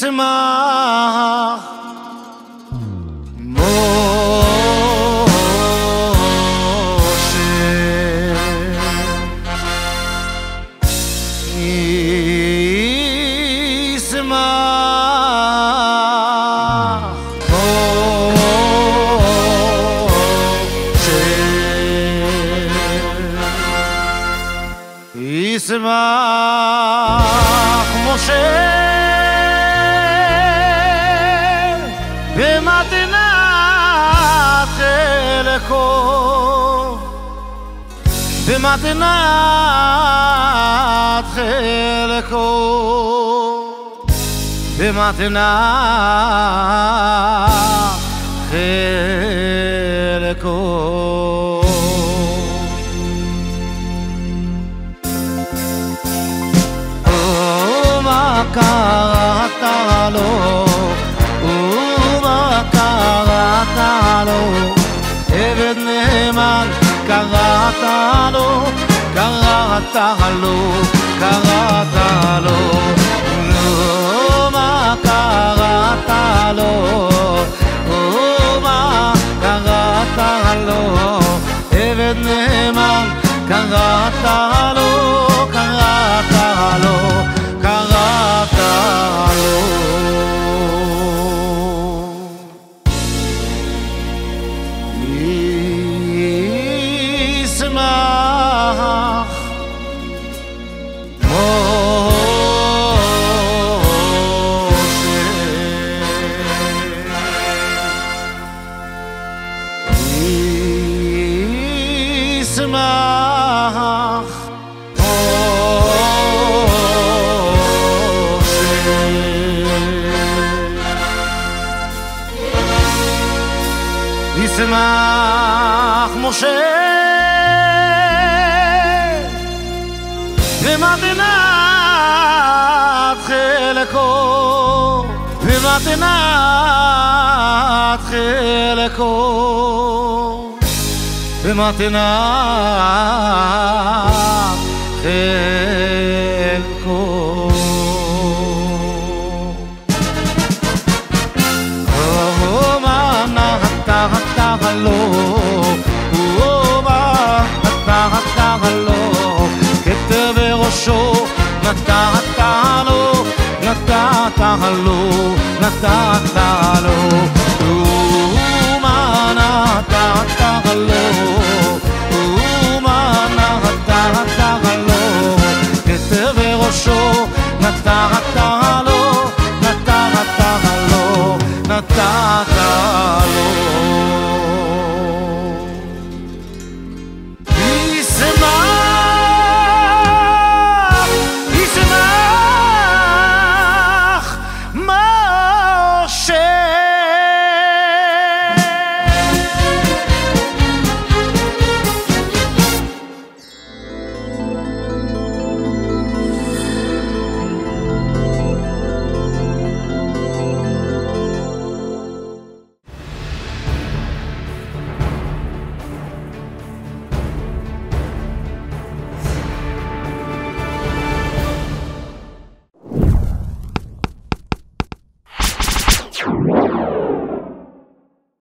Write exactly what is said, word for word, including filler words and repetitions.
ישמח ישמח משה במתנת חלקו, במתנת חלקו, במתנת חלקו. קראת לו, ומה קראת לו, עבד נאמן קראת לו, קראת לו, קראת לו, ומה קראת לו, ומה קראת לו, עבד נאמן קראת לו, קראת לו, קראת לו. ישמח משה, ישמח ישמח משה במתנת חלקו, במתנת חלקו, במתנת חלקו. כתר בראשו נתת לו, נתת לו, נתת לו, ומה נתת לו.